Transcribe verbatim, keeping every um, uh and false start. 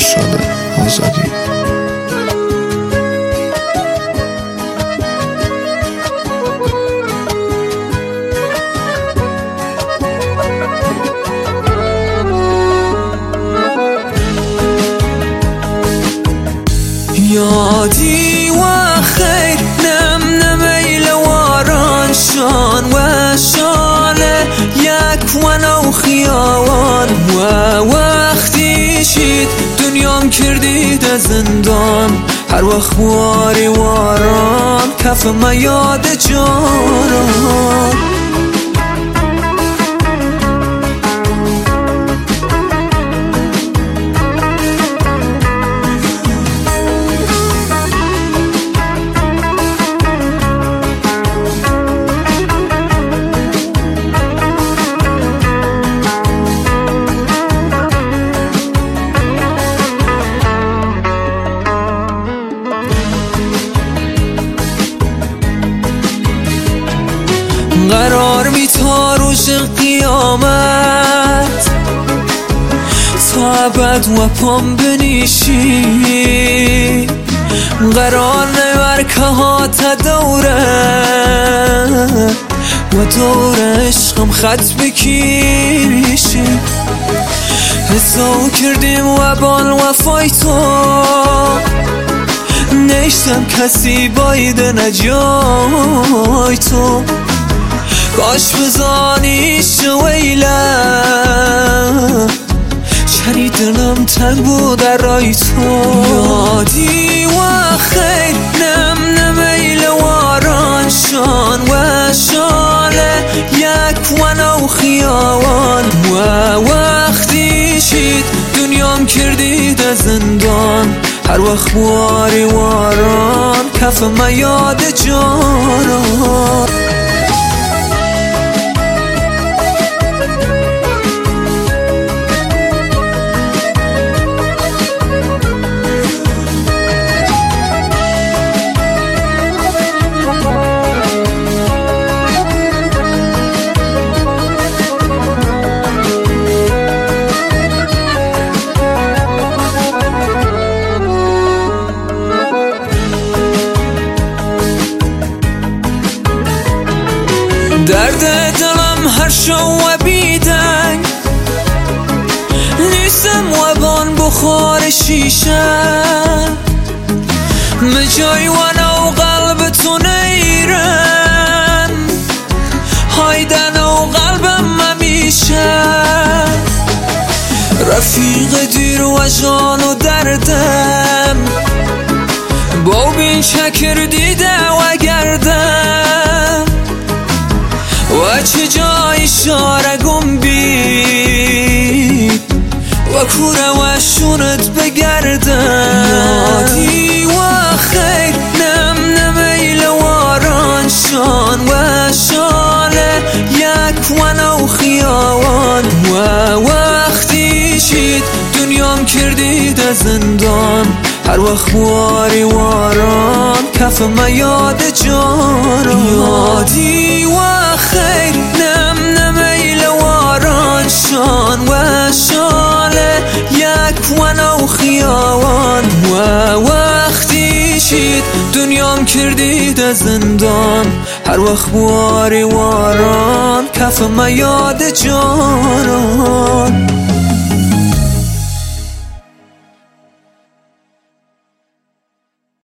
خوشحاله آزادی. یادی و خیر نم نمیل واران شان و شاله یک و نو خیاوان و وقتی شید دنیام کردید از زندان. هر وقت واری واران کف ما یاد جانان. قرار می تا روز قیامت تا ابد و پام بنیشی. قرار نور که ها تا دوره و دور عشقم خط بکیشی. حساب کردیم و بال وفای تو نیستم کسی باید نجای تو. کاش بزانی شویله چنی دلم تنگ بود در رای تو. یادی و خیر نم نمیل واران شان و شاله یک و نو خیاوان و وقتی شید دنیام کردید از زندان. هر وقت واری واران کف ما یاد جانان. درد دلم هر شو و بیدنگ نیستم و بان بخار شیشه. مجای و نو قلب تو نیرم هایدن و قلبم ممیشه. رفیق دیر و جان و دردم با بین چکر دیده و گردم و چه جای شاره گم بید و کوره و شونت بگردم. یادی و خیر نم نمیل واران شان و شاله یک و نو خیاوان و وقتی شید دنیام کردید از زندان. هر وقت واری واران کف ما یاد جانان. یادی و خیر نم نمیل واران شان و شاله یک و نو خیاوان و وقتی شید دنیام کردید از زندان. هر وقت واری واران کف ما یاد جانان.